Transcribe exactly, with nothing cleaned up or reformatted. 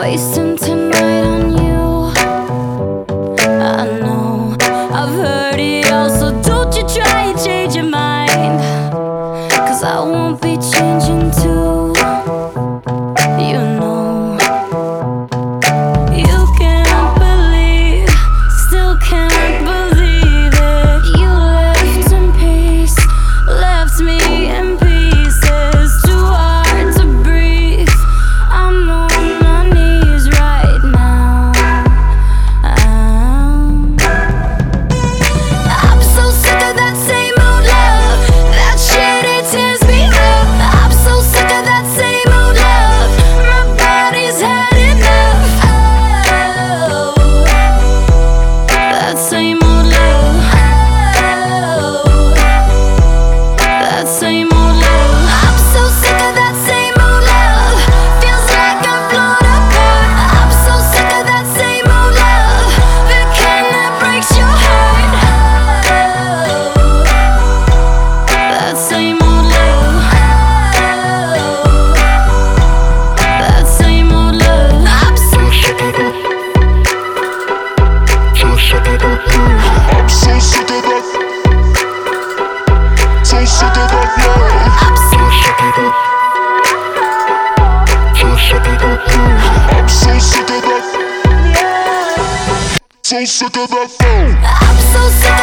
wasting tonight on you. I know I've heard it all, so don't you try and change your mind, 'cause I won't be changing too. You know you can't believe, still can't believe it. You left in peace, left me in pieces. Too hard to breathe, I'm on my knees right now. I'm, I'm so sick of that same old love. That shit, it tears me up. I'm so sick of that same old love. My body's had enough. Oh, that same old love. Oh, that same old love. I'm so sick of that same old love. Feels like I'm blown apart. I'm so sick of that same old love. The kind that breaks your heart. Oh, that same old love. Oh, that same old love. I'm so sick of that. So sick of that love. I'm so sick of that. So sick of that love. I'm so sick of that. So sick of that love. I'm so sick of that. So sick of that phone. I'm so sick